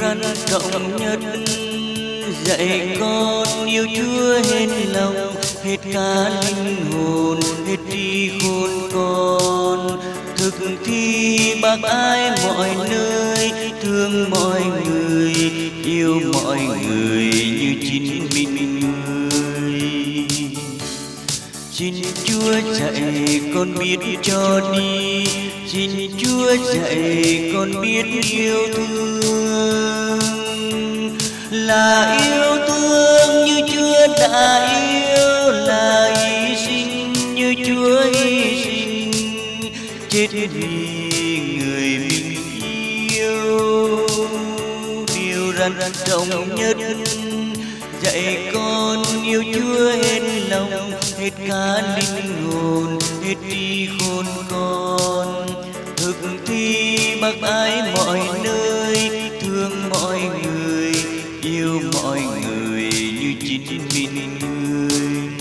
răn trọng nhất dạy con yêu Chúa hết lòng, hết cả linh hồn, hết trí khôn con. Thực thi bác ái mọi nơi, thương mọi người, yêu mọi người như chính mình người. Xin Chúa dạy con biết cho đi, xin Chúa dạy con biết yêu thương. Là yêu thương như Chúa đã yêu, là hy sinh như Chúa hy sinh, chết vì người mình yêu. Điều răn trọng nhất dạy con yêu Chúa hết lòng, hết cả linh hồn, hết trí khôn con. Thực thi bác ái mọi nơi, thương mọi người, yêu mọi người như chính mình người.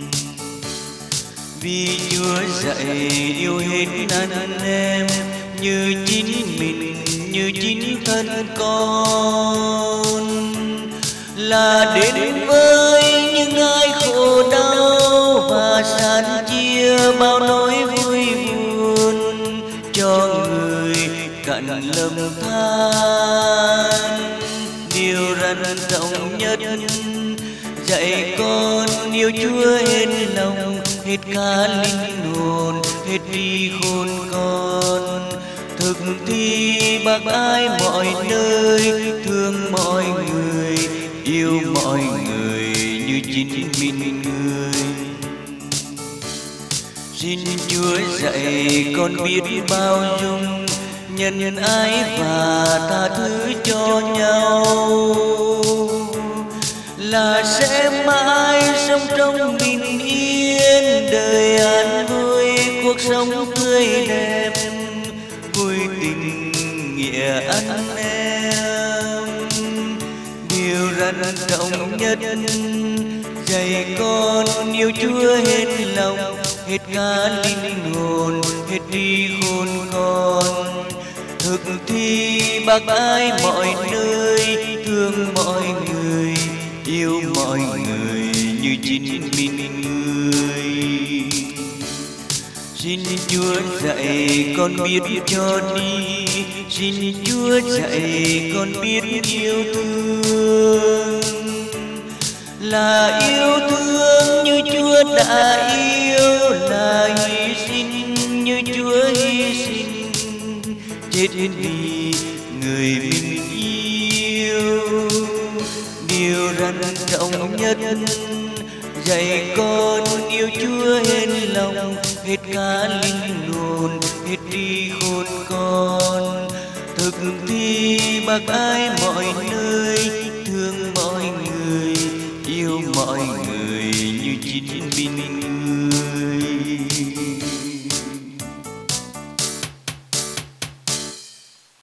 Vì Chúa dạy yêu hết anh em như chính mình, như chính thân con. Là đến với những ai khổ đau và san chia bao nỗi vui buồn, cho người cạn lầm than. Điều răn trọng nhất dạy con yêu Chúa hết lòng, hết cả linh hồn, hết trí khôn con. Thực thi bác ái mọi nơi, thương mọi người, yêu mọi người như chính mình người. Xin Chúa dạy con biết bao dung, nhân ái và tha thứ cho nhau, là sẽ mãi sống trong bình yên, đời an vui, cuộc sống tươi đẹp, vui tình nghĩa anh em. Điều răn trọng nhất dạy con yêu Chúa hết lòng, hết cả linh hồn, hết trí khôn con. Thực thi bác ái mọi nơi, thương mọi người, yêu mọi người như chính mình người. Xin Chúa dạy con biết cho đi, xin Chúa dạy con biết yêu thương. Là yêu thương như Chúa đã yêu, là hy sinh như Chúa hy sinh, chết vì người mình yêu. Điều răn trọng nhất dạy con yêu Chúa hết lòng, hết cả linh hồn, hết trí khôn con. Thực thi bác ái mọi